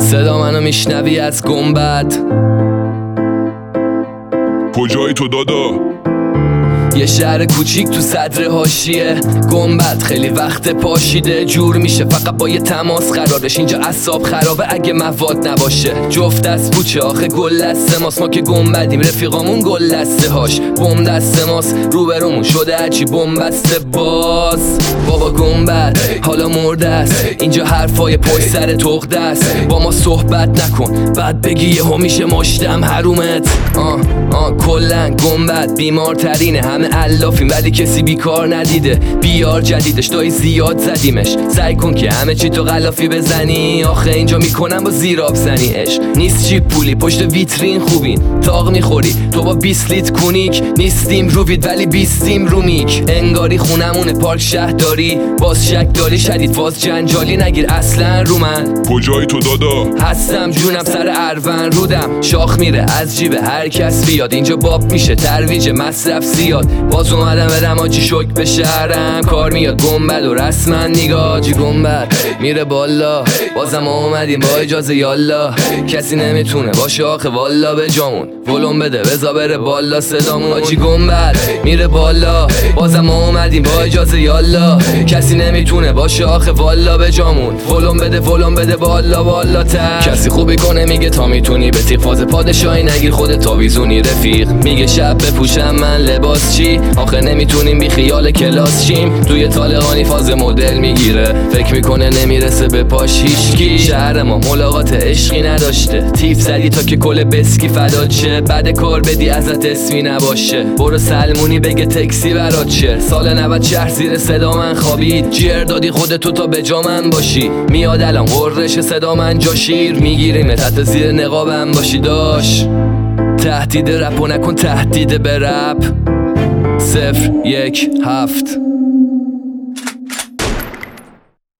صدا منو میشنوی از گنبد؟ کجایی تو دادا؟ یه شهر کوچیک تو صدر حاشیه گنبد، خیلی وقت پاشیده جور میشه فقط با یه تماس قرارش. اینجا اعصاب خرابه اگه مواد نباشه. جفت دست پوچه آخه گل دسته ماست، ما که گنبدیم رفیقامون گل دسته هاش بم دسته ماست. روبرومون شده هرچی بم بسته باز. بابا گنبد حالا مرده است، اینجا حرفای پشت سر تخته است. با ما صحبت نکن بعد بگی یهو میشه مشتم حرومت. کلن گنبد بیمارترینه، همه علافیم ولی کسی بیکار ندیده. بیار جدیدش دایی زیاد زدیمش، سعی کن که همه چی تو غلافی بزنی. آخه اینجا میکنم با زیراب زنی. اش نیست چی پولی پشت ویترین خوبین، تاق میخوری تو با 20 لیتر کونیک. نیستیم روید ولی بیستیم رومیک. انگاری خونمونه پارک شهرداری، باز شک داری شدید باز جنجالی. نگیر اصلا رو من. کجایی تو دادا؟ هستم جونم سر اروند رودم، شاخ میره از جیب هر کس بیاد. اینجا باب میشه ترویج مصرف زیاد. باز اومدم برم آجی شک به شهرم، کار میاد گنبد و رسما نیگا. جی گنبد میره بالا، بازم اومدیم با اجازه یالا. کسی نمیتونه باشه آخه والا به جامون. ولوم بده بزا بره بالا صدامون. آجی گنبد میره بالا، بازم اومدیم با اجازه یالا. کسی نمیتونه باشه آخه والا به جامون. ولوم بده بالا تر. کسی خوبی کنه میگه تا میتونی، به تیغ فاز پادشاهی نگیر خودت تاویزونی. رفیق میگه شب بپوشم من لباس چی، آخه نمیتونیم بی خیال کلاس شیم. توی طالقانی فاز مدل میگیره، فکر میکنه نمیرسه به پاش هیچکی. شهر ما ملاقات عشقی نداشته، تیف زدی تا که کل بسکی فدات شه. بعد کار بدی ازت اسمی نباشه، برو سلمونی بگه تکسی برات شه. سال 90 شهر زیر صدا من خوابید، جر دادی خودتو تا به جا من باشی. میاد الان قررش صدا من جا شیر میگیریم تحت زیر نقابم باشی. داش تهدید رپ و نکن تهدید به رپ. 017